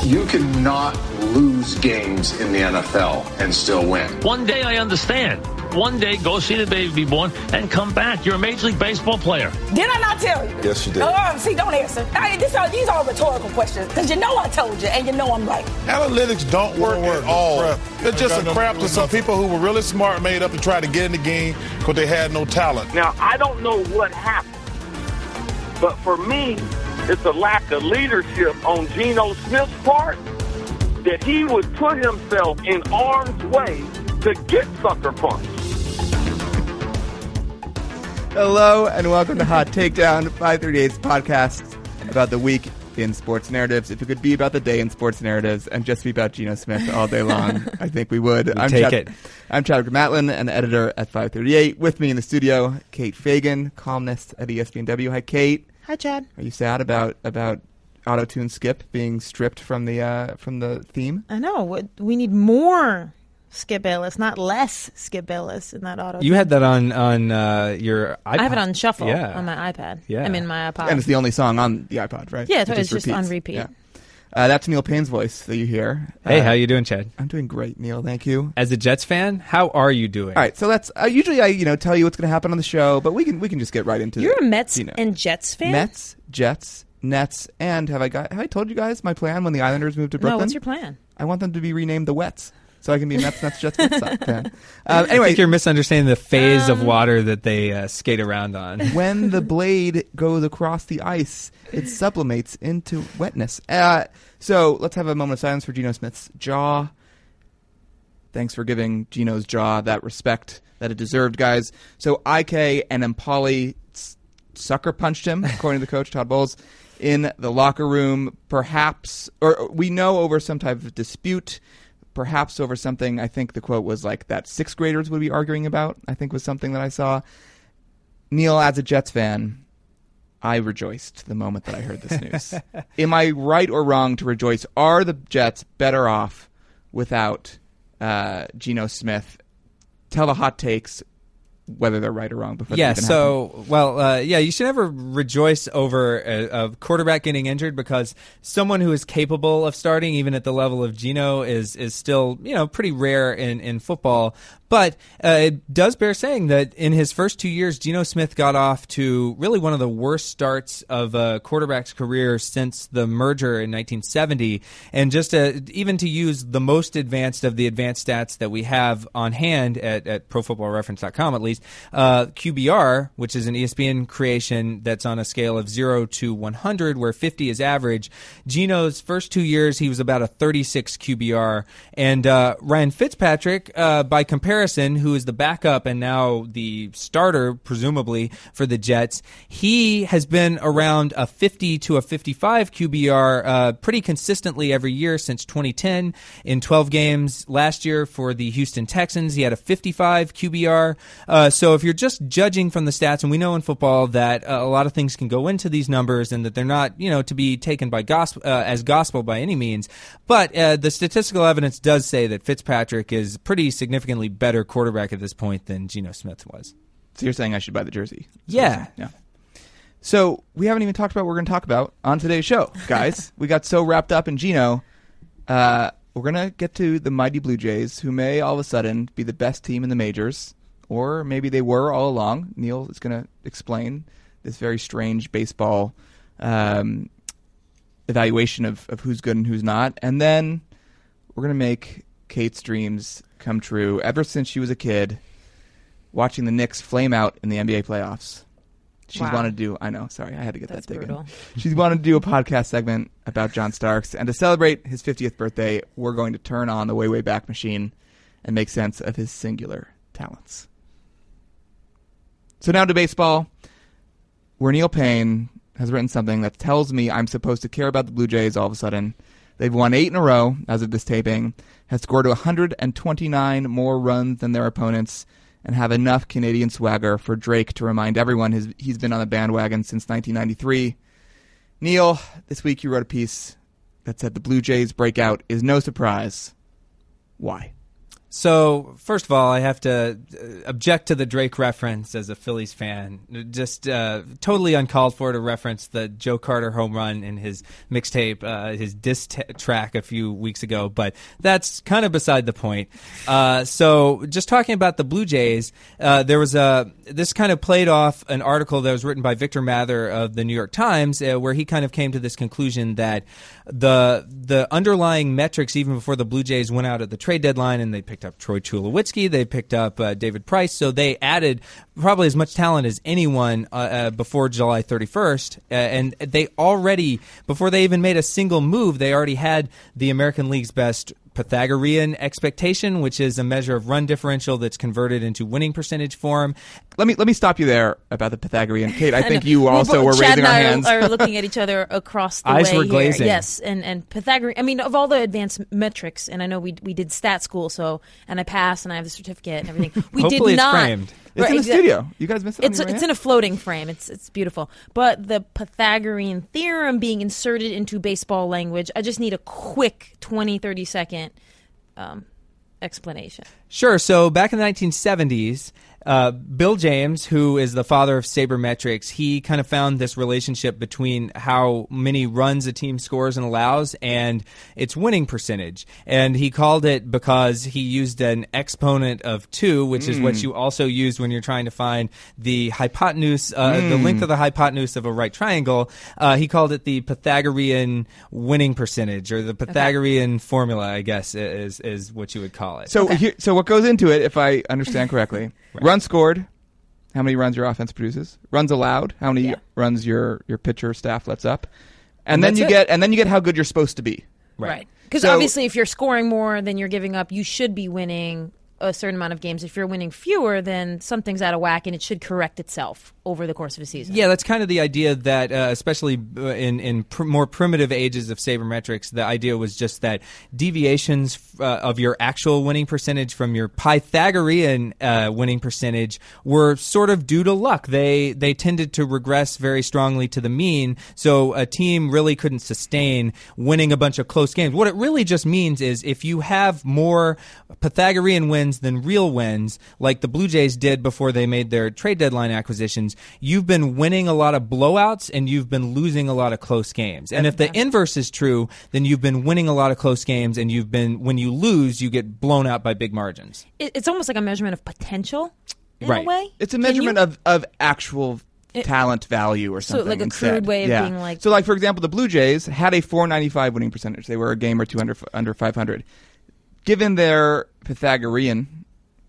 You cannot lose games in the NFL and still win. One day I understand. One day go see the baby be born and come back. You're a Major League Baseball player. Did I not tell you? Yes, you did. See, don't answer. These are rhetorical questions because you know I told you and you know I'm right. Analytics don't work at all. It's just a crap to some people who were really smart, made up, and tried to get in the game because they had no talent. Now, I don't know what happened, but for me, it's a lack of leadership on Geno Smith's part that he would put himself in harm's way to get sucker punched. Hello and welcome to Hot Takedown, 538's podcast about the week in sports narratives. If it could be about the day in sports narratives and just be about Geno Smith all day long, I think we would. I'm Chadwick Matlin, an editor at 538. With me in the studio, Kate Fagan, columnist at ESPNW. Hi, Kate. Hi, Chad. Are you sad about Auto-Tune Skip being stripped from the theme? I know. We need more Skip Bayless, not less Skip Bayless in that auto. You had that on your iPod. I have it on shuffle on my iPad. Yeah. I mean, my iPod. And it's the only song on the iPod, right? Yeah, it's just on repeat. Yeah. That's Neil Payne's voice that you hear. Hey, how you doing, Chad? I'm doing great, Neil. Thank you. As a Jets fan, how are you doing? All right, so let's. Usually, I tell you what's going to happen on the show, but we can just get right into it. You're a Mets and Jets fan. Mets, Jets, Nets, and have I told you guys my plan when the Islanders moved to Brooklyn? No, what's your plan? I want them to be renamed the Wets, so I can be a Mets, Jets, Nets fan. Anyway, I think you're misunderstanding the phase of water that they skate around on. When the blade goes across the ice, it sublimates into wetness. So let's have a moment of silence for Geno Smith's jaw. Thanks for giving Geno's jaw that respect that it deserved, guys. So IK and Empoli sucker punched him, according to the coach, Todd Bowles, in the locker room, perhaps, or we know over some type of dispute, perhaps over something, I think the quote was like that sixth graders would be arguing about, I think was something that I saw. Neil, as a Jets fan, I rejoiced the moment that I heard this news. Am I right or wrong to rejoice? Are the Jets better off without Geno Smith? Tell the hot takes, whether they're right or wrong. Before you should never rejoice over a quarterback getting injured because someone who is capable of starting, even at the level of Geno, is still pretty rare in football. But it does bear saying that in his first 2 years, Geno Smith got off to really one of the worst starts of a quarterback's career since the merger in 1970. And just even to use the most advanced of the advanced stats that we have on hand at ProFootballReference.com, at least, QBR, which is an ESPN creation that's on a scale of 0 to 100, where 50 is average. Geno's first 2 years, he was about a 36 QBR. And Ryan Fitzpatrick, by comparison, who is the backup and now the starter, presumably, for the Jets, he has been around a 50 to a 55 QBR pretty consistently every year since 2010. In 12 games last year for the Houston Texans, he had a 55 QBR. So if you're just judging from the stats, and we know in football that a lot of things can go into these numbers and that they're not, to be taken by as gospel by any means, but the statistical evidence does say that Fitzpatrick is pretty significantly better quarterback at this point than Geno Smith was. So you're saying I should buy the jersey? Yeah. So we haven't even talked about what we're going to talk about on today's show, guys. We got so wrapped up in Geno. We're going to get to the mighty Blue Jays, who may all of a sudden be the best team in the majors, or maybe they were all along. Neil is going to explain this very strange baseball evaluation of who's good and who's not. And then we're going to make Kate's dreams come true. Ever since she was a kid, watching the Knicks flame out in the NBA playoffs, she's wanted to do, I know, sorry, I had to get that taken. She's wanted to do a podcast segment about John Starks. And to celebrate his 50th birthday, we're going to turn on the way, way back machine and make sense of his singular talents. So now to baseball, where Neil Payne has written something that tells me I'm supposed to care about the Blue Jays all of a sudden. They've won 8 in a row as of this taping, has scored 129 more runs than their opponents, and have enough Canadian swagger for Drake to remind everyone he's been on the bandwagon since 1993. Neil, this week you wrote a piece that said the Blue Jays breakout is no surprise. Why? So, first of all, I have to object to the Drake reference as a Phillies fan. Just totally uncalled for to reference the Joe Carter home run in his mixtape, his diss track a few weeks ago. But that's kind of beside the point. So, just talking about the Blue Jays, there was this kind of played off an article that was written by Victor Mather of the New York Times, where he kind of came to this conclusion that the underlying metrics, even before the Blue Jays went out at the trade deadline, and they picked up Troy Tulowitzki, they picked up David Price, so they added probably as much talent as anyone before July 31st, and they already, before they even made a single move, they already had the American League's best Pythagorean expectation, which is a measure of run differential that's converted into winning percentage form. Let me stop you there about the Pythagorean. Kate, I think you also were Chad raising our and hands. I are looking at each other across the Eyes way were here. glazing. Yes, and Pythagorean. I mean, of all the advanced metrics, and I know we did stat school, and I passed, and I have the certificate and everything. We Hopefully did it's not. framed. It's in the studio. You guys missed it? It's in a floating frame. It's beautiful. But the Pythagorean theorem being inserted into baseball language, I just need a quick 20, 30-second explanation. Sure. So back in the 1970s, Bill James, who is the father of sabermetrics, he kind of found this relationship between how many runs a team scores and allows and its winning percentage. And he called it, because he used an exponent of 2, which is what you also use when you're trying to find the hypotenuse, the length of the hypotenuse of a right triangle. He called it the Pythagorean winning percentage, or the Pythagorean formula, I guess, is what you would call it. So, so what goes into it, if I understand correctly, runs scored, how many runs your offense produces. Runs allowed, how many runs your pitcher staff lets up, and then you get how good you're supposed to be. Right. Because obviously, if you're scoring more than you're giving up, you should be winning a certain amount of games. If you're winning fewer, then something's out of whack, and it should correct itself over the course of a season. Yeah, that's kind of the idea that, especially in more primitive ages of sabermetrics, the idea was just that deviations of your actual winning percentage from your Pythagorean winning percentage were sort of due to luck. They tended to regress very strongly to the mean, so a team really couldn't sustain winning a bunch of close games. What it really just means is if you have more Pythagorean wins than real wins, like the Blue Jays did before they made their trade deadline acquisitions, you've been winning a lot of blowouts and you've been losing a lot of close games. And if the inverse is true, then you've been winning a lot of close games, and when you lose, you get blown out by big margins. It's almost like a measurement of potential in a way. It's a measurement of actual talent value or something. So like a instead. crude way of being like... So like, for example, the Blue Jays had a .495 winning percentage. They were a game or two under 500. Given their Pythagorean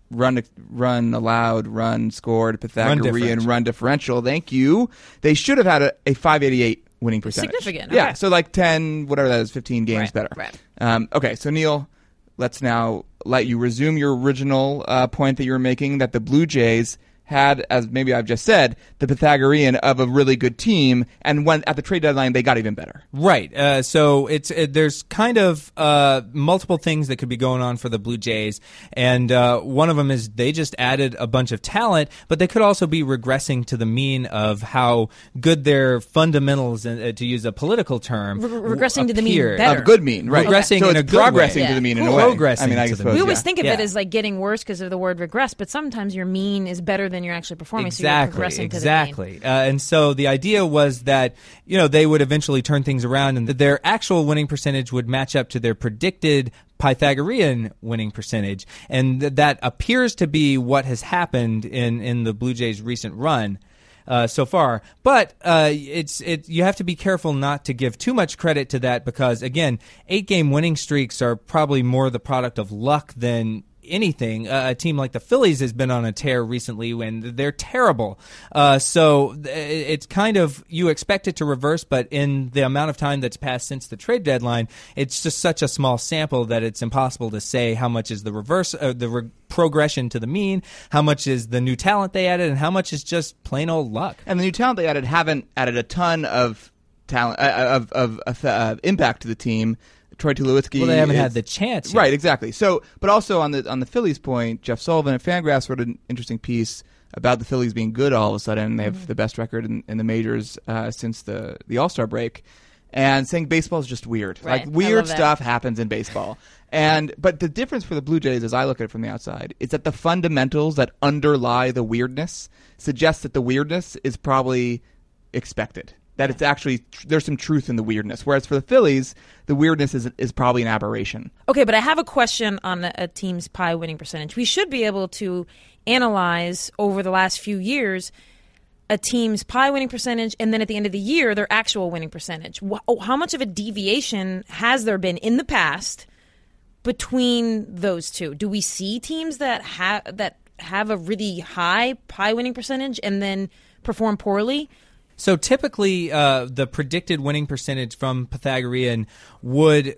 run allowed, run scored, Pythagorean run differential, thank you, they should have had a 588 winning percentage. Significant. Yeah, so like 10, whatever that is, 15 games better. Right. Okay, so Neil, let's now let you resume your original point that you were making, that the Blue Jays had, as maybe I've just said, the Pythagorean of a really good team, and when at the trade deadline they got even better. Right. So there's kind of multiple things that could be going on for the Blue Jays, and one of them is they just added a bunch of talent, but they could also be regressing to the mean of how good their fundamentals, to use a political term, regressing to the mean better. Of good mean, right? Regressing so in it's a good progressing way. to the mean in a way. Progressing. I mean, I to suppose we always think of it as like getting worse because of the word regress, but sometimes your mean is better than you're actually performing. So you're progressing to the mean. And so the idea was that they would eventually turn things around, and that their actual winning percentage would match up to their predicted Pythagorean winning percentage, and that appears to be what has happened in the Blue Jays' recent run. So far, but you have to be careful not to give too much credit to that, because again, 8-game winning streaks are probably more the product of luck than anything. A team like the Phillies has been on a tear recently when they're terrible. So it's kind of, you expect it to reverse, but in the amount of time that's passed since the trade deadline, it's just such a small sample that it's impossible to say how much is the reverse, progression to the mean, how much is the new talent they added, and how much is just plain old luck. And the new talent they added haven't added a ton of talent of impact to the team. Troy Tulowitzki. Well, they haven't had the chance yet. Right, exactly. So, but also on the Phillies point, Jeff Sullivan at Fangraphs wrote an interesting piece about the Phillies being good all of a sudden. They have the best record in the majors since the All-Star break. and saying baseball is just weird. Right. Like weird I love stuff happens in baseball. But the difference for the Blue Jays, as I look at it from the outside, is that the fundamentals that underlie the weirdness suggest that the weirdness is probably expected. That it's actually there's some truth in the weirdness. Whereas for the Phillies, the weirdness is probably an aberration. Okay, but I have a question on a team's pie winning percentage. We should be able to analyze over the last few years a team's pie winning percentage, and then at the end of the year, their actual winning percentage. How much of a deviation has there been in the past between those two? Do we see teams that have a really high pie winning percentage and then perform poorly? So typically, the predicted winning percentage from Pythagorean would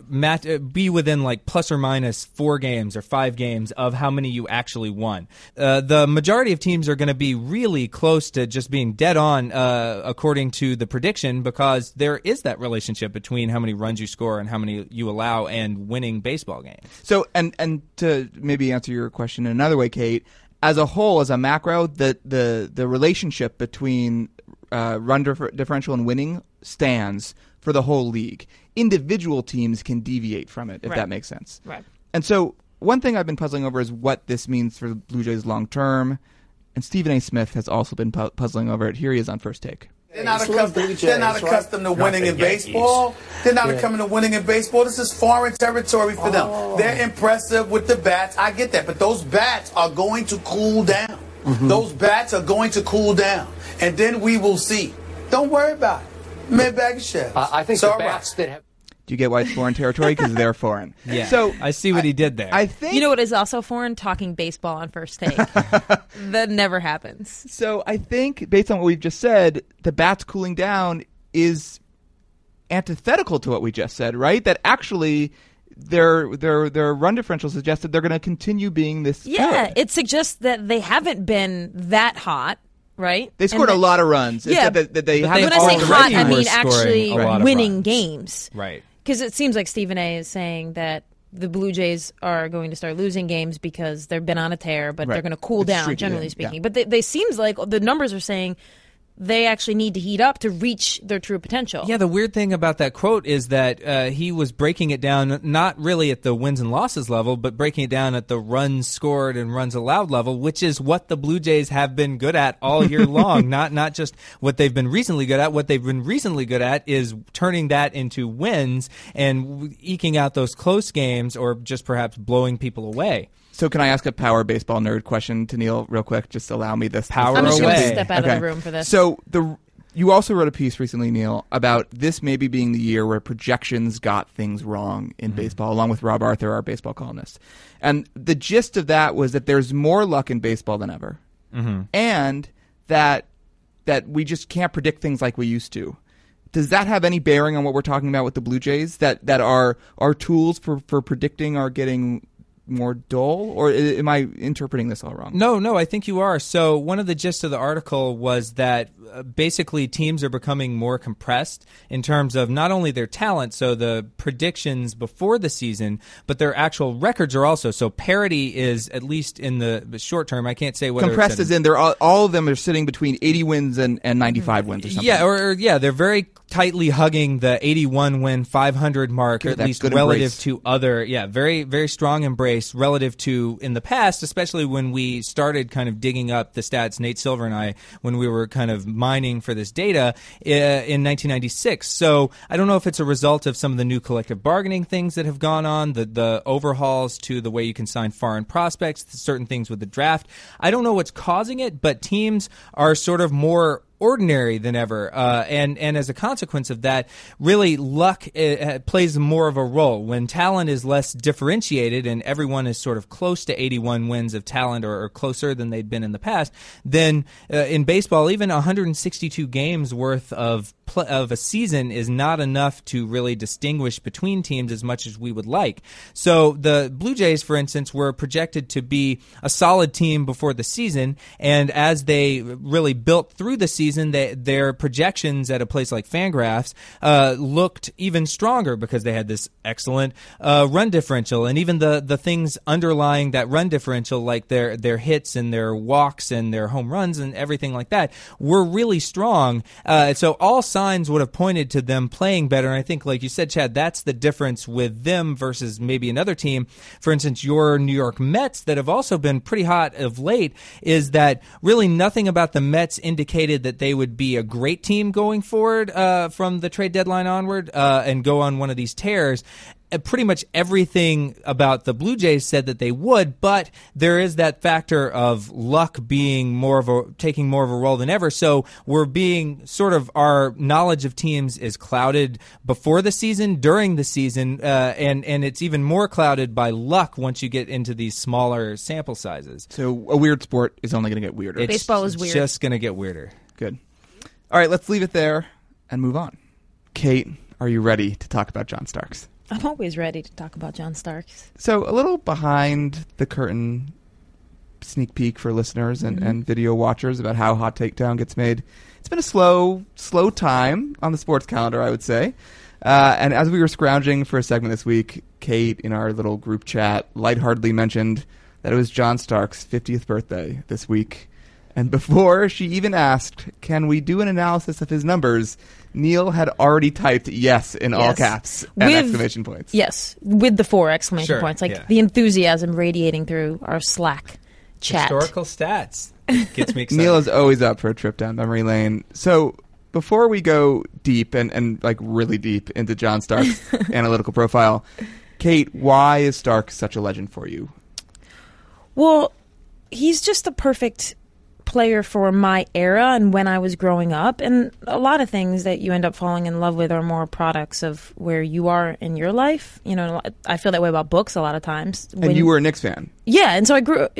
be within like plus or minus 4 games or 5 games of how many you actually won. The majority of teams are going to be really close to just being dead on according to the prediction, because there is that relationship between how many runs you score and how many you allow and winning baseball games. So, and to maybe answer your question in another way, Kate, as a whole, as a macro, the relationship between run differential and winning stands for the whole league. Individual teams can deviate from it, if that makes sense. Right. And so one thing I've been puzzling over is what this means for the Blue Jays long term. And Stephen A. Smith has also been puzzling over it. Here he is on First Take. They're not accustomed to winning in baseball. They're not accustomed to winning in baseball. This is foreign territory for them. They're impressive with the bats. I get that. But those bats are going to cool down. Those bats are going to cool down. And then we will see. Don't worry about it. Mid-bag of shells. I think the bats that have... Do you get why it's foreign territory? Because they're foreign. Yeah. So I see what he did there. I think You know what is also foreign? Talking baseball on First Take. That never happens. So I think, based on what we've just said, the bats cooling down is antithetical to what we just said, right? That actually their run differential suggests that they're going to continue being this good. It suggests that they haven't been that hot, right? They scored a lot of runs. Yeah, It's that they when haven't I say already hot, I were mean scoring actually a lot of winning runs. games. Right. Because it seems like Stephen A. is saying that the Blue Jays are going to start losing games because they've been on a tear, but they're going to cool It's down, streaky, generally yeah. speaking. But they seems like the numbers are saying they actually need to heat up to reach their true potential. Yeah, the weird thing about that quote is that he was breaking it down not really at the wins and losses level, but breaking it down at the runs scored and runs allowed level, which is what the Blue Jays have been good at all year long. Not just what they've been recently good at. What they've been recently good at is turning that into wins and eking out those close games, or just perhaps blowing people away. So can I ask a power baseball nerd question to Neil real quick? Just allow me this. Power I'm just going to away. step out of the room for this. So you also wrote a piece recently, Neil, about this maybe being the year where projections got things wrong in baseball, along with Rob Arthur, our baseball columnist. And the gist of that was that there's more luck in baseball than ever, and that we just can't predict things like we used to. Does that have any bearing on what we're talking about with the Blue Jays? That our tools for predicting are getting more dull, or am I interpreting this all wrong? No, I think you are. So one of the gist of the article was that basically teams are becoming more compressed in terms of not only their talent, so the predictions before the season, but their actual records are also. So parity is, at least in the short term, I can't say whether compressed as in they're all of them are sitting between 80 wins and 95 wins or something. Yeah, they're very tightly hugging the 81 win 500 mark, or at least relative to other, very, very strong embrace relative to in the past, especially when we started kind of digging up the stats, Nate Silver and I, when we were kind of mining for this data in 1996. So I don't know if it's a result of some of the new collective bargaining things that have gone on, the overhauls to the way you can sign foreign prospects, certain things with the draft. I don't know what's causing it, but teams are sort of more ordinary than ever, and as a consequence of that, really luck plays more of a role. When talent is less differentiated and everyone is sort of close to 81 wins of talent, or closer than they'd been in the past, then in baseball, even 162 games worth of a season is not enough to really distinguish between teams as much as we would like. So the Blue Jays, for instance, were projected to be a solid team before the season, and as they really built through the season, their projections at a place like Fangraphs looked even stronger because they had this excellent run differential, and even the things underlying that run differential, like their hits and their walks and their home runs and everything like that, were really strong. So all signs signs would have pointed to them playing better. And I think, like you said, Chad, that's the difference with them versus maybe another team. For instance, your New York Mets that have also been pretty hot of late, is that really nothing about the Mets indicated that they would be a great team going forward from the trade deadline onward and go on one of these tears. Pretty much everything about the Blue Jays said that they would, but there is that factor of luck being taking more of a role than ever. So we're being sort of, our knowledge of teams is clouded before the season, during the season, and it's even more clouded by luck once you get into these smaller sample sizes. So a weird sport is only going to get weirder. Baseball is weird. It's just going to get weirder. Good. All right, let's leave it there and move on. Kate, are you ready to talk about John Starks? I'm always ready to talk about John Starks. So a little behind the curtain sneak peek for listeners and video watchers about how Hot Takedown gets made. It's been a slow time on the sports calendar, I would say. And as we were scrounging for a segment this week, Kate, in our little group chat, lightheartedly mentioned that it was John Starks' 50th birthday this week. And before she even asked, can we do an analysis of his numbers, Neil had already typed yes in all caps and exclamation points. Yes, with the 4 exclamation points. Like the enthusiasm radiating through our Slack chat. Historical stats. Gets me excited. Neil is always up for a trip down memory lane. So before we go deep and like really deep into John Starks' analytical profile, Kate, why is Starks such a legend for you? Well, he's just the perfect player for my era and when I was growing up, and a lot of things that you end up falling in love with are more products of where you are in your life. You know, I feel that way about books a lot of times. And you were a Knicks fan. Yeah, and so I grew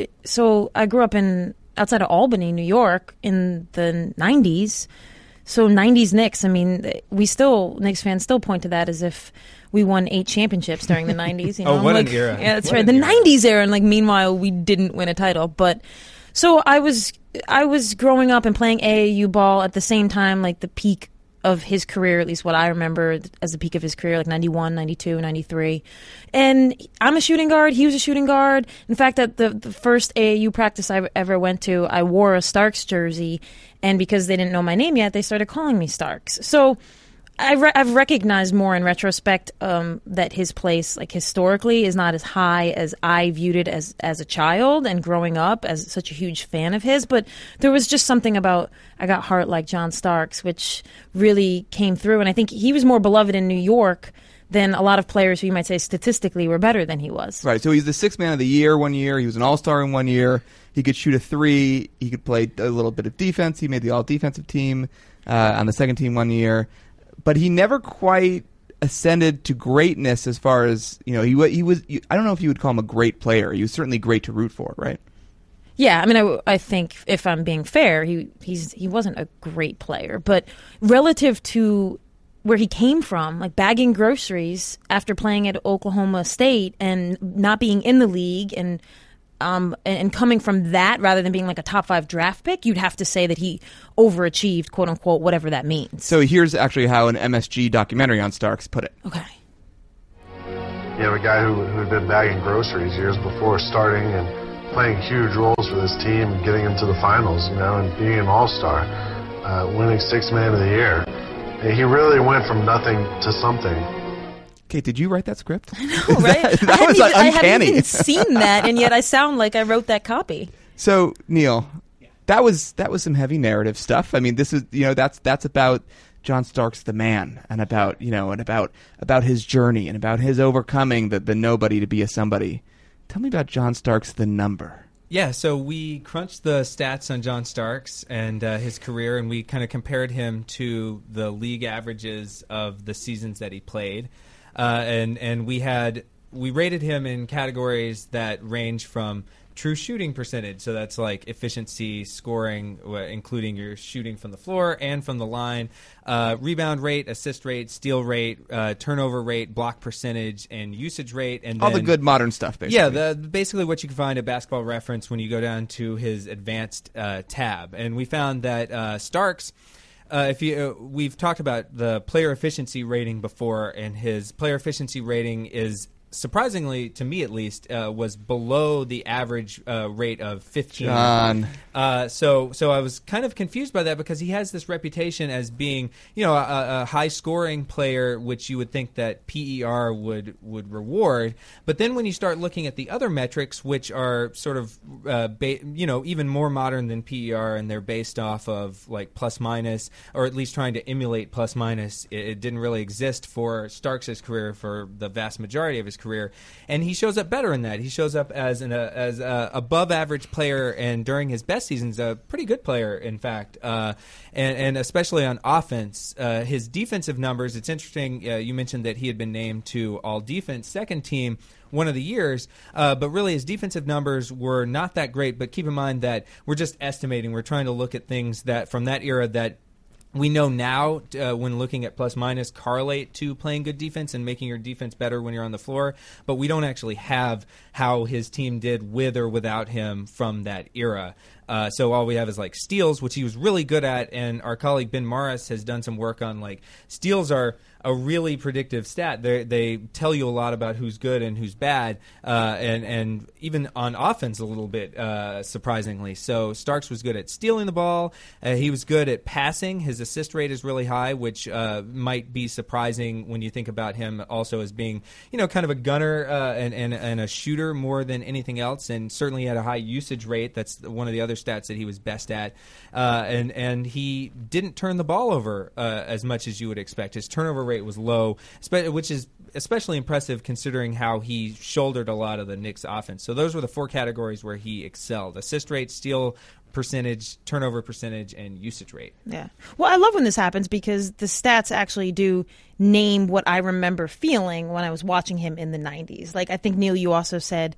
up in outside of Albany, New York in the 90s. So 90s Knicks, I mean, Knicks fans still point to that as if we won 8 championships during the 90s. You know? Oh, what an era. Yeah, that's right. The 90s era, and like meanwhile we didn't win a title. But so I was growing up and playing AAU ball at the same time, like the peak of his career, at least what I remember as the peak of his career, like 91, 92, 93. And I'm a shooting guard. He was a shooting guard. In fact, at the first AAU practice I ever went to, I wore a Starks jersey. And because they didn't know my name yet, they started calling me Starks. So I've recognized more in retrospect that his place, like historically, is not as high as I viewed it as a child and growing up as such a huge fan of his. But there was just something about I got heart like John Starks, which really came through. And I think he was more beloved in New York than a lot of players who you might say statistically were better than he was. Right. So he's the 6th man of the year one year. He was an all-star in 1 year. He could shoot a 3. He could play a little bit of defense. He made the all-defensive team on the second team 1 year. But he never quite ascended to greatness as far as, you know, he was I don't know if you would call him a great player. He was certainly great to root for, right? Yeah, I mean, I think if I'm being fair, he wasn't a great player. But relative to where he came from, like bagging groceries after playing at Oklahoma State and not being in the league and coming from that rather than being like a top 5 draft pick, you'd have to say that he overachieved, quote unquote, whatever that means. So here's actually how an MSG documentary on Starks put it. Okay. You have a guy who'd been bagging groceries years before starting and playing huge roles for this team, getting into the finals, you know, and being an all-star, winning 6th man of the year. He really went from nothing to something. Kate, did you write that script? I know, right? that was uncanny. I haven't even seen that, and yet I sound like I wrote that copy. So, Neil, that was some heavy narrative stuff. I mean, this is, you know, that's about John Starks the man, and about, you know, and about his journey and about his overcoming the nobody to be a somebody. Tell me about John Starks the number. Yeah, so we crunched the stats on John Starks and his career, and we kind of compared him to the league averages of the seasons that he played. And we rated him in categories that range from true shooting percentage, so that's like efficiency, scoring, including your shooting from the floor and from the line, rebound rate, assist rate, steal rate, turnover rate, block percentage, and usage rate, and all the good modern stuff, basically. Yeah, basically what you can find at Basketball Reference when you go down to his advanced tab. And we found that Starks, we've talked about the player efficiency rating before, and his player efficiency rating is surprisingly, to me at least, was below the average rate of 15. John. So I was kind of confused by that because he has this reputation as being, a high-scoring player, which you would think that PER would reward. But then when you start looking at the other metrics, which are sort of, even more modern than PER, and they're based off of like plus-minus, or at least trying to emulate plus-minus, it didn't really exist for Starks' career for the vast majority of his career, and he shows up better in that. He shows up as an above average player, and during his best seasons, a pretty good player, in fact, and especially on offense. His defensive numbers, it's interesting, you mentioned that he had been named to all defense second team one of the years, but really his defensive numbers were not that great. But keep in mind that we're just estimating. We're trying to look at things that from that era that we know now, when looking at plus-minus, correlate to playing good defense and making your defense better when you're on the floor, but we don't actually have how his team did with or without him from that era. So all we have is like steals, which he was really good at, and our colleague Ben Morris has done some work on like steals are a really predictive stat. They tell you a lot about who's good and who's bad, and even on offense a little bit, surprisingly. So Starks was good at stealing the ball. He was good at passing. His assist rate is really high, which might be surprising when you think about him also as being, kind of a gunner and a shooter more than anything else, and certainly had a high usage rate. That's one of the other stats that he was best at, and he didn't turn the ball over as much as you would expect. His turnover rate was low, which is especially impressive considering how he shouldered a lot of the Knicks offense. So those were the four categories where he excelled: assist rate, steal percentage, turnover percentage, and usage rate. Yeah. Well, I love when this happens because the stats actually do name what I remember feeling when I was watching him in the 90s. Like, I think, Neil, you also said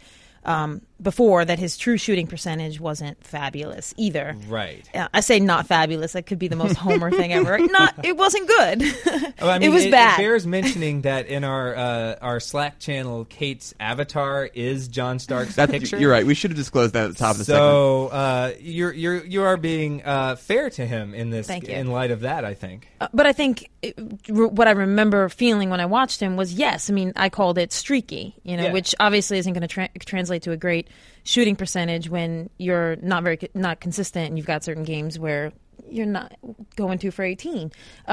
before that his true shooting percentage wasn't fabulous either. Right. I say not fabulous. That could be the most Homer thing ever. It wasn't good. It was bad. It bears mentioning that in our Slack channel, Kate's avatar is John Starks' picture. You're right. We should have disclosed that at the top of the segment. So you are being fair to him in this. Thank you. In light of that, I think. But I think what I remember feeling when I watched him was, yes, I mean, I called it streaky, which obviously isn't going to translate to a great shooting percentage when you're not consistent and you've got certain games where you're not going 2 for 18.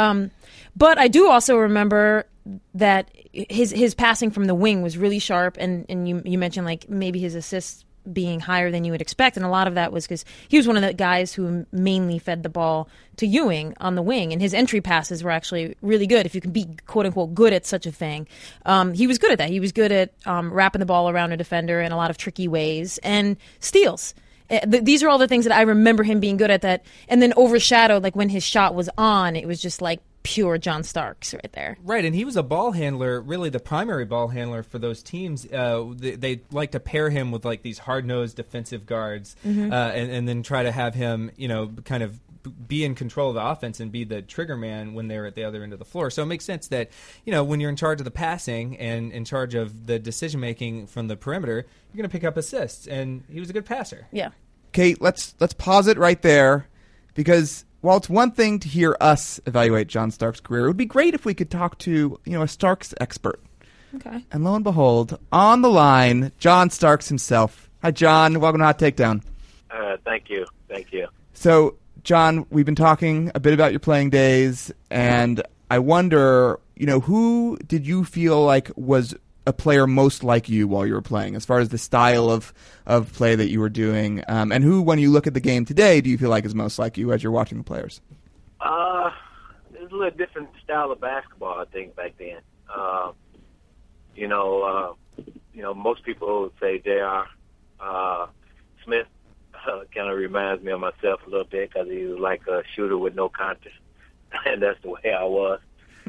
But I do also remember that his passing from the wing was really sharp, and you mentioned like maybe his assists being higher than you would expect, and a lot of that was because he was one of the guys who mainly fed the ball to Ewing on the wing, and his entry passes were actually really good. If you can be quote-unquote good at such a thing, he was good at that. He was good at wrapping the ball around a defender in a lot of tricky ways, and steals. These are all the things that I remember him being good at, that, and then overshadowed, like when his shot was on, it was just like pure John Starks right there. Right, and he was a ball handler, really the primary ball handler for those teams. They like to pair him with like these hard-nosed defensive guards, and then try to have him, kind of be in control of the offense and be the trigger man when they're at the other end of the floor. So it makes sense that, when you're in charge of the passing and in charge of the decision-making from the perimeter, you're going to pick up assists, and he was a good passer. Yeah. Kate, let's pause it right there, because while it's one thing to hear us evaluate John Starks' career, it would be great if we could talk to, a Starks expert. Okay. And lo and behold, on the line, John Starks himself. Hi, John. Welcome to Hot Takedown. Thank you. So, John, we've been talking a bit about your playing days, and I wonder, who did you feel like was a player most like you while you were playing, as far as the style of play that you were doing, and who, when you look at the game today, do you feel like is most like you as you're watching the players? It's a little different style of basketball, I think, back then. Most people would say J.R. Smith kind of reminds me of myself a little bit, because he was like a shooter with no conscience, and that's the way I was.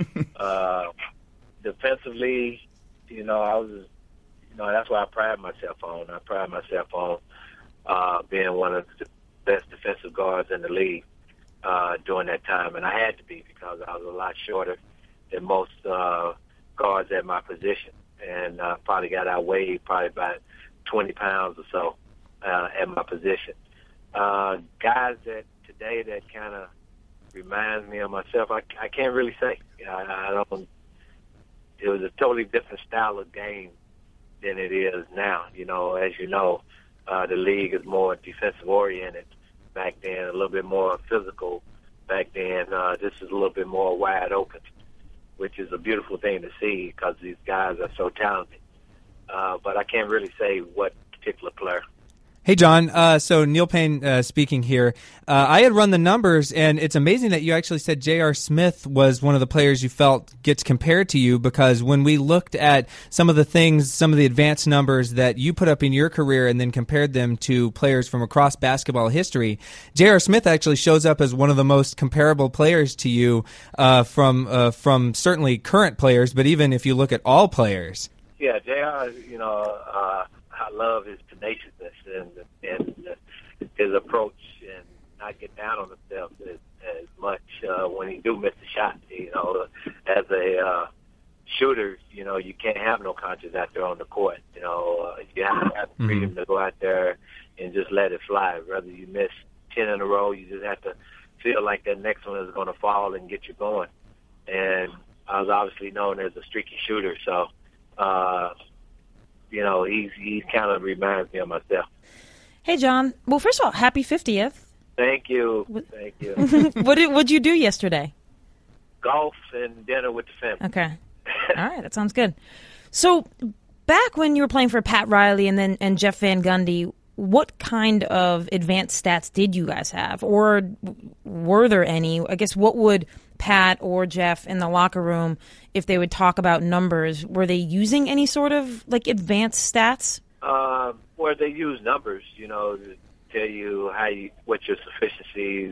Defensively, I was, that's what I pride myself on. I pride myself on being one of the best defensive guards in the league during that time, and I had to be, because I was a lot shorter than most guards at my position, and probably got outweighed probably about 20 pounds or so at my position. Guys that today that kind of reminds me of myself, I can't really say. I don't. It was a totally different style of game than it is now. As you know, the league is more defensive oriented back then, a little bit more physical back then. This is a little bit more wide open, which is a beautiful thing to see because these guys are so talented. But I can't really say what particular player. Hey, John. So Neil Payne speaking here. I had run the numbers, and it's amazing that you actually said J.R. Smith was one of the players you felt gets compared to you, because when we looked at some of the things, some of the advanced numbers that you put up in your career and then compared them to players from across basketball history, J.R. Smith actually shows up as one of the most comparable players to you from certainly current players, but even if you look at all players. Yeah, J.R., I love his tenaciousness and his approach, and not get down on himself as much when he do miss a shot. As a shooter, you can't have no conscience out there on the court. You have to have the freedom to go out there and just let it fly. Whether you miss 10 in a row, you just have to feel like that next one is going to fall and get you going. And I was obviously known as a streaky shooter, so he kind of reminds me of myself. Hey, John. Well, first of all, happy 50th. Thank you. Thank you. What'd you do yesterday? Golf and dinner with the family. Okay. All right, that sounds good. So, back when you were playing for Pat Riley and Jeff Van Gundy, what kind of advanced stats did you guys have, or were there any? I guess what would Pat or Jeff in the locker room, if they would talk about numbers, were they using any sort of advanced stats? Well, they use numbers, to tell you what your efficiency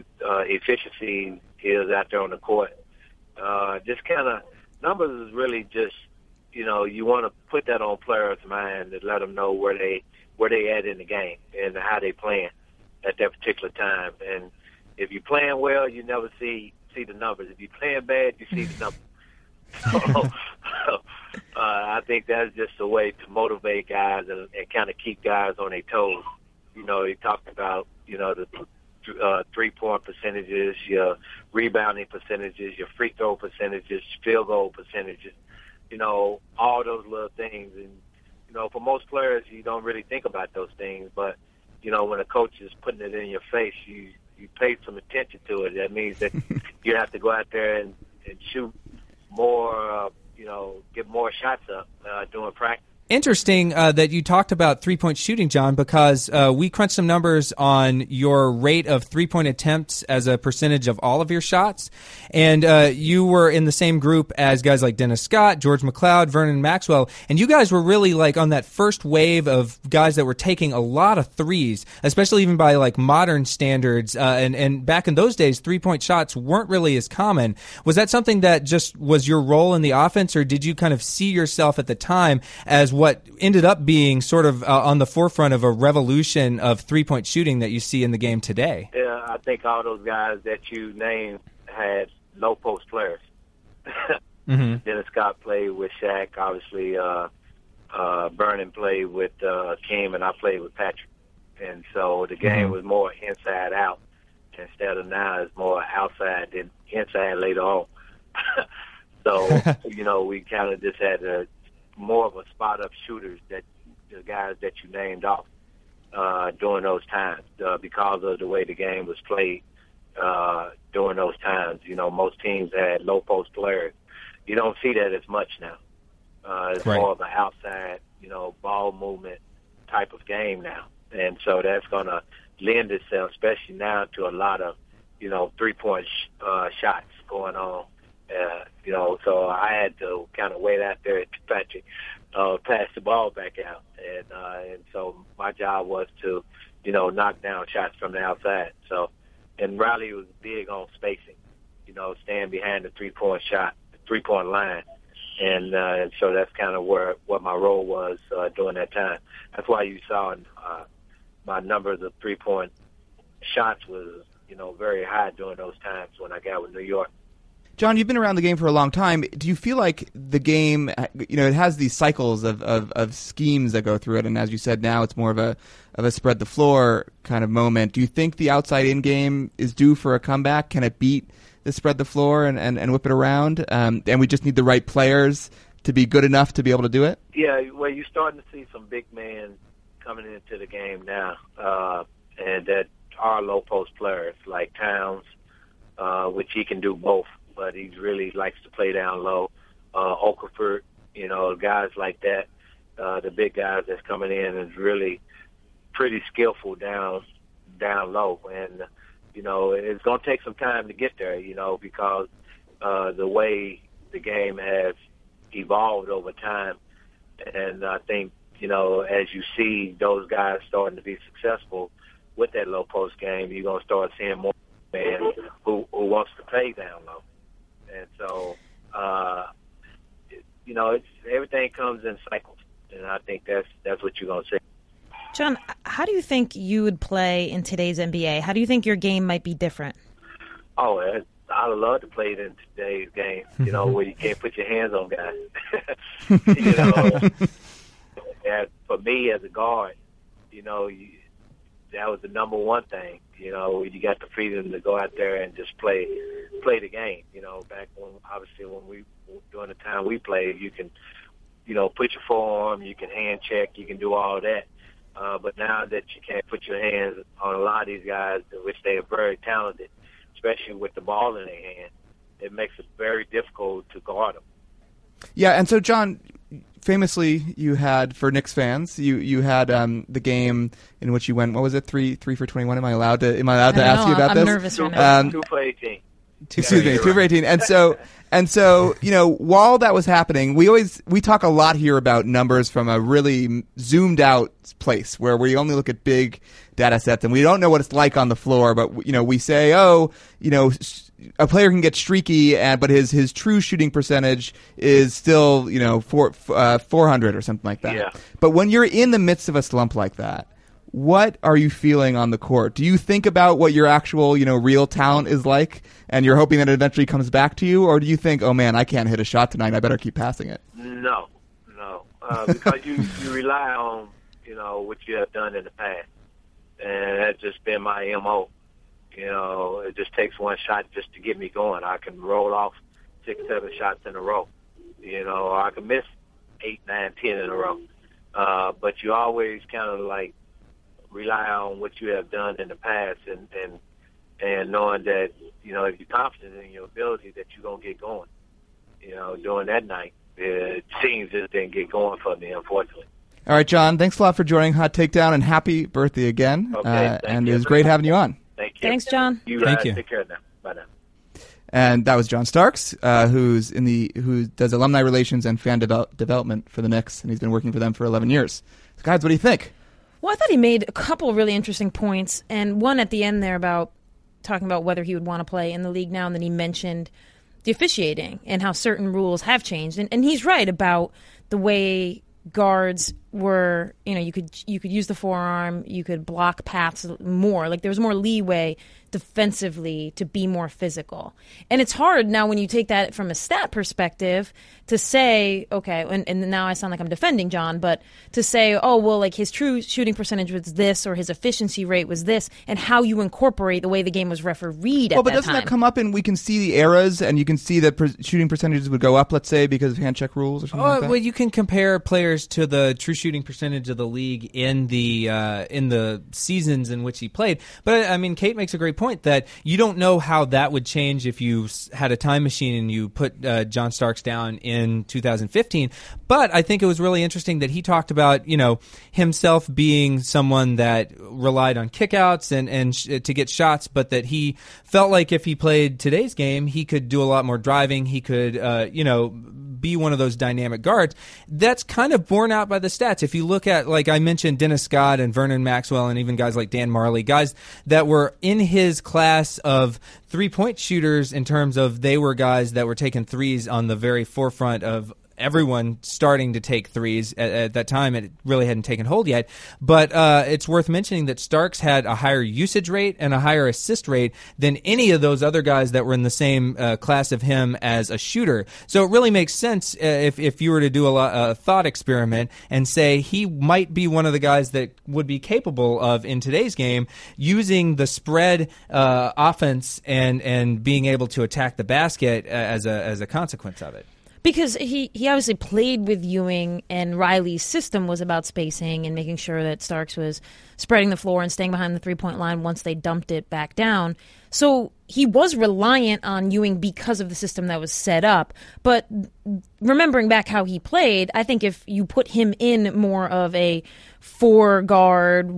is out there on the court. Just kind of numbers is really just, you want to put that on players' mind and let them know where they at in the game and how they playing at that particular time. And if you're playing well, you never see the numbers. If you're playing bad, you see the numbers. So I think that's just a way to motivate guys and kind of keep guys on their toes. He talked about, the 3-point percentages, your rebounding percentages, your free throw percentages, field goal percentages, all those little things. And, for most players, you don't really think about those things. But, when a coach is putting it in your face, you pay some attention to it. That means that you have to go out there and shoot more, get more shots up during practice. Interesting that you talked about three-point shooting, John, because we crunched some numbers on your rate of three-point attempts as a percentage of all of your shots, and you were in the same group as guys like Dennis Scott, George McLeod, Vernon Maxwell, and you guys were really on that first wave of guys that were taking a lot of threes, especially even by modern standards, and back in those days, three-point shots weren't really as common. Was that something that just was your role in the offense, or did you kind of see yourself at the time as what ended up being sort of on the forefront of a revolution of three-point shooting that you see in the game today? Yeah, I think all those guys that you named had low-post players. Mm-hmm. Dennis Scott played with Shaq. Obviously, Vernon played with Kim, and I played with Patrick. And so the game was more inside out instead of now it's more outside than inside later on. So, we kind of just had more of a spot-up shooters, that the guys that you named off during those times because of the way the game was played during those times. Most teams had low-post players. You don't see that as much now. It's more of an outside, ball movement type of game now. And so that's going to lend itself, especially now, to a lot of, three-point shots going on. So I had to kind of wait out there to Patrick, pass the ball back out. And so my job was to, knock down shots from the outside. So, and Riley was big on spacing, staying behind the three-point line. And so that's kind of what my role was during that time. That's why you saw my numbers of three-point shots was, very high during those times when I got with New York. John, you've been around the game for a long time. Do you feel like the game, it has these cycles of schemes that go through it, and as you said, now it's more of a spread the floor kind of moment. Do you think the outside-in game is due for a comeback? Can it beat the spread the floor and whip it around? And we just need the right players to be good enough to be able to do it? Yeah, well, you're starting to see some big men coming into the game now, and that are low post players like Towns, which he can do both, but he really likes to play down low. Okafor, guys like that, the big guys that's coming in is really pretty skillful down low, and it's going to take some time to get there, because the way the game has evolved over time, and I think as you see those guys starting to be successful with that low post game, you're going to start seeing more men who wants to play down low, and so it's everything comes in cycles, and I think that's what you're going to see. John, how do you think you would play in today's NBA? How do you think your game might be different? Oh, I'd love to play it in today's game, where you can't put your hands on guys. And for me as a guard, that was the number one thing. You got the freedom to go out there and just play the game. Back during the time we played, you can, put your forearm, you can hand check, you can do all that. But now that you can't put your hands on a lot of these guys, which they are very talented, especially with the ball in their hand, it makes it very difficult to guard them. Yeah, and so John, famously, you had, for Knicks fans, you had the game in which you went. What was it? 3 for 21. Am I allowed to ask you about this? I'm nervous right now. 2 for 18. Excuse me, 2 for 18. And so, while that was happening, we talk a lot here about numbers from a really zoomed out place where we only look at big data sets and we don't know what it's like on the floor. But we say, a player can get streaky, but his true shooting percentage is still 400 or something like that. Yeah. But when you're in the midst of a slump like that, what are you feeling on the court? Do you think about what your actual, real talent is like, and you're hoping that it eventually comes back to you, or do you think, oh man, I can't hit a shot tonight, I better keep passing it? No, because you rely on what you have done in the past, and that's just been my MO. It just takes one shot just to get me going. I can roll off 6, 7 shots in a row, or I can miss 8, 9, 10 in a row. But you always kind of like rely on what you have done in the past, and knowing that if you're confident in your ability, that you're gonna get going. During that night, it seems it didn't get going for me, unfortunately. All right, John, thanks a lot for joining Hot Takedown, and happy birthday again. Okay, and it was great having you on. Thank you. Thanks, John. Thank you. Take care now. Bye now. And that was John Starks, who does alumni relations and fan development for the Knicks, and he's been working for them for 11 years. So guys, what do you think? Well, I thought he made a couple really interesting points, and one at the end there about talking about whether he would want to play in the league now, and then he mentioned the officiating and how certain rules have changed. And he's right about the way guards were, you could use the forearm, you could block paths more. Like there was more leeway defensively to be more physical. And it's hard now when you take that from a stat perspective to say, okay, and now I sound like I'm defending John, but to say, oh, well, like his true shooting percentage was this or his efficiency rate was this, and how you incorporate the way the game was refereed at that time. Well, but doesn't that come up and we can see the eras and you can see that shooting percentages would go up, let's say, because of hand check rules or something like that? Well, you can compare players to the true shooting percentage of the league in the seasons in which he played. But, I mean, Kate makes a great point that you don't know how that would change if you had a time machine and you put John Starks down in 2015. But I think it was really interesting that he talked about, himself being someone that relied on kickouts and to get shots, but that he felt like if he played today's game, he could do a lot more driving. He could, be one of those dynamic guards. That's kind of borne out by the stats. If you look at, like I mentioned, Dennis Scott and Vernon Maxwell and even guys like Dan Marley, guys that were in his class of three-point shooters in terms of they were guys that were taking threes on the very forefront of everyone starting to take threes at that time. It really hadn't taken hold yet. But it's worth mentioning that Starks had a higher usage rate and a higher assist rate than any of those other guys that were in the same class of him as a shooter. So it really makes sense if you were to do a thought experiment and say he might be one of the guys that would be capable of, in today's game, using the spread offense and being able to attack the basket as a consequence of it. Because he obviously played with Ewing, and Riley's system was about spacing and making sure that Starks was spreading the floor and staying behind the three-point line once they dumped it back down. So he was reliant on Ewing because of the system that was set up. But remembering back how he played, I think if you put him in more of a 4-guard,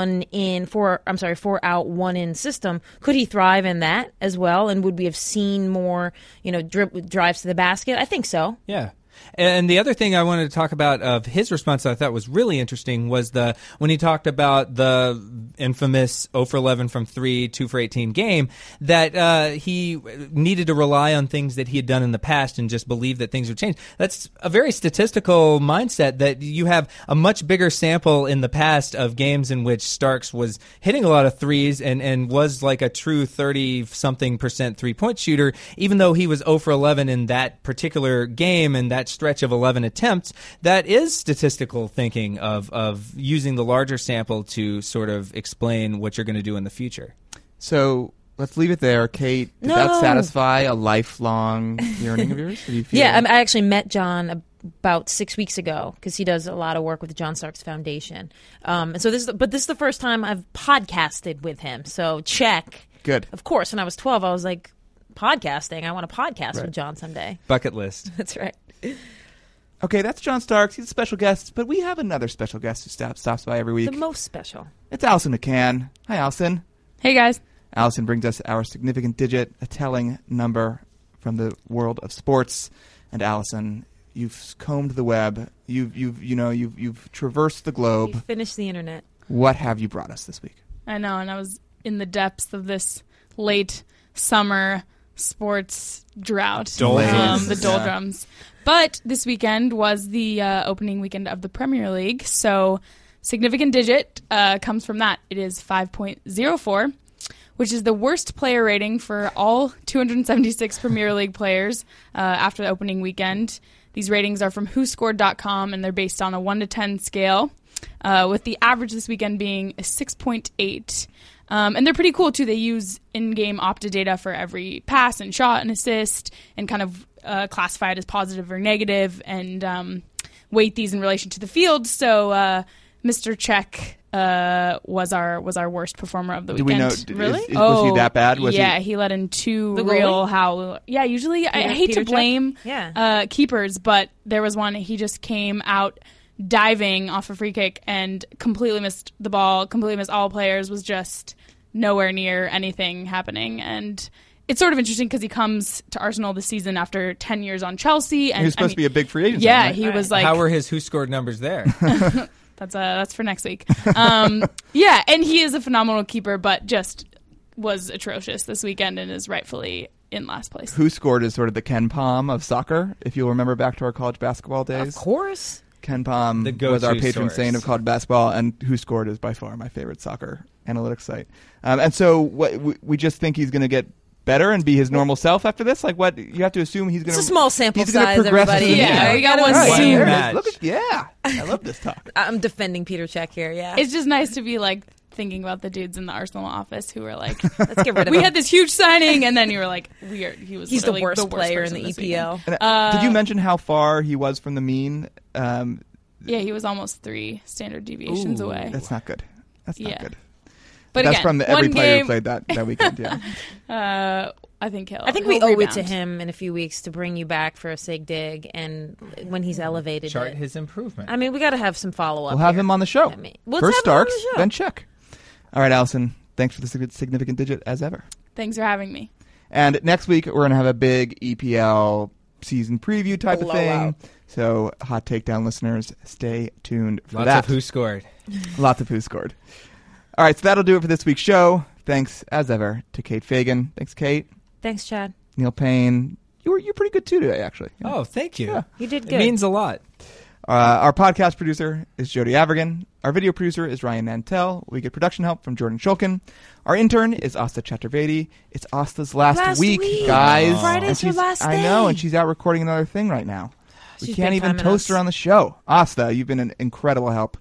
4-out, 1-in system, could he thrive in that as well? And would we have seen more, drives to the basket? I think so. Yeah. And the other thing I wanted to talk about of his response that I thought was really interesting was when he talked about the infamous 0 for 11 from 3, 2 for 18 game, that he needed to rely on things that he had done in the past and just believe that things would change. That's a very statistical mindset, that you have a much bigger sample in the past of games in which Starks was hitting a lot of threes and was like a true 30-something% three-point shooter, even though he was 0 for 11 in that particular game and that stretch of 11 attempts. That is statistical thinking of using the larger sample to sort of explain what you're going to do in the future. So let's leave it there. Kate, did that satisfy a lifelong yearning of yours? Yeah, I actually met John about 6 weeks ago because he does a lot of work with the John Starks Foundation. And so this is the first time I've podcasted with him. So check. Good. Of course, when I was 12, I was like, podcasting. I want to podcast with John someday. Bucket list. That's right. Okay, that's John Starks. He's a special guest, but we have another special guest who stops by every week. The most special. It's Allison McCann. Hi, Allison. Hey, guys. Allison brings us our significant digit, a telling number from the world of sports. And Allison, you've combed the web. You've traversed the globe. You've finished the internet. What have you brought us this week? I know, and I was in the depths of this late summer sports drought. The doldrums. Yeah. But this weekend was the opening weekend of the Premier League, so significant digit comes from that. It is 5.04, which is the worst player rating for all 276 Premier League players after the opening weekend. These ratings are from WhoScored.com, and they're based on a 1 to 10 scale, with the average this weekend being a 6.8. And they're pretty cool, too. They use in-game Opta data for every pass and shot and assist and kind of classify it as positive or negative and weight these in relation to the field. So Mr. Czech was our worst performer of the weekend. Do we know? Really? Was he that bad? He let in 2 real howl. Yeah, usually I hate to blame keepers, but there was one, he just came out diving off a free kick and completely missed the ball, completely missed all players, was just nowhere near anything happening. And it's sort of interesting because he comes to Arsenal this season after 10 years on Chelsea. And he was supposed to be a big free agent. Yeah, right? He was like... How were his Who Scored numbers there? That's for next week. Yeah, and he is a phenomenal keeper, but just was atrocious this weekend and is rightfully in last place. Who Scored is sort of the Ken Pom of soccer, if you'll remember back to our college basketball days. Of course. Ken Pom was our patron saint of college basketball, and Who Scored is by far my favorite soccer analytics site. And so we just think he's going to get better and be his normal self after this? Like, what you have to assume he's going to... It's a small sample size, everybody. Yeah, you got one match. I love this talk. I'm defending Peter Cech here, yeah. It's just nice to be, like, thinking about the dudes in the Arsenal office who were like, let's get rid of him. We had this huge signing, and then you were like, he's the worst player in the EPL. Did you mention how far he was from the mean? Yeah, he was almost 3 standard deviations away. That's not good. That's not good. But that's again, from every player who played that weekend. Yeah. I think we owe it to him in a few weeks to bring you back for a Sig Dig, and when he's elevated, chart his improvement. I mean, we got to have some follow up. We'll have him on the show. First Starks, then Czech. All right, Allison. Thanks for the significant digit as ever. Thanks for having me. And next week we're going to have a big EPL season preview type of thing. So, Hot Takedown listeners, stay tuned for that. Lots of Who Scored. Lots of Who Scored. All right, so that'll do it for this week's show. Thanks, as ever, to Kate Fagan. Thanks, Kate. Thanks, Chad. Neil Payne. You're pretty good, too, today, actually. Oh, thank you. Yeah. You did good. It means a lot. Our podcast producer is Jody Avergan. Our video producer is Ryan Nantel. We get production help from Jordan Shulkin. Our intern is Asta Chaturvedi. It's Asta's last week, guys. Friday's her last day. I know, and she's out recording another thing right now. We can't even toast her on the show. Asta, you've been an incredible help.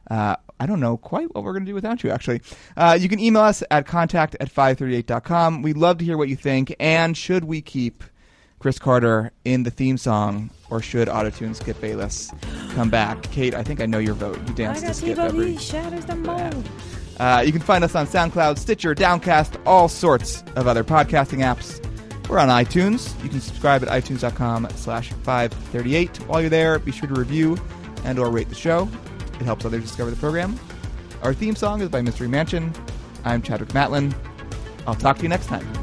I don't know quite what we're going to do without you, actually. You can email us at contact@538.com. We'd love to hear what you think. And should we keep Chris Carter in the theme song, or should Auto-Tune Skip Bayless come back? Kate, I think I know your vote. You dance to Skip every... shatters the mold. You can find us on SoundCloud, Stitcher, Downcast, all sorts of other podcasting apps. We're on iTunes. You can subscribe at itunes.com/538. While you're there, be sure to review and or rate the show. It helps others discover the program. Our theme song is by Mystery Mansion. I'm Chadwick Matlin. I'll talk to you next time.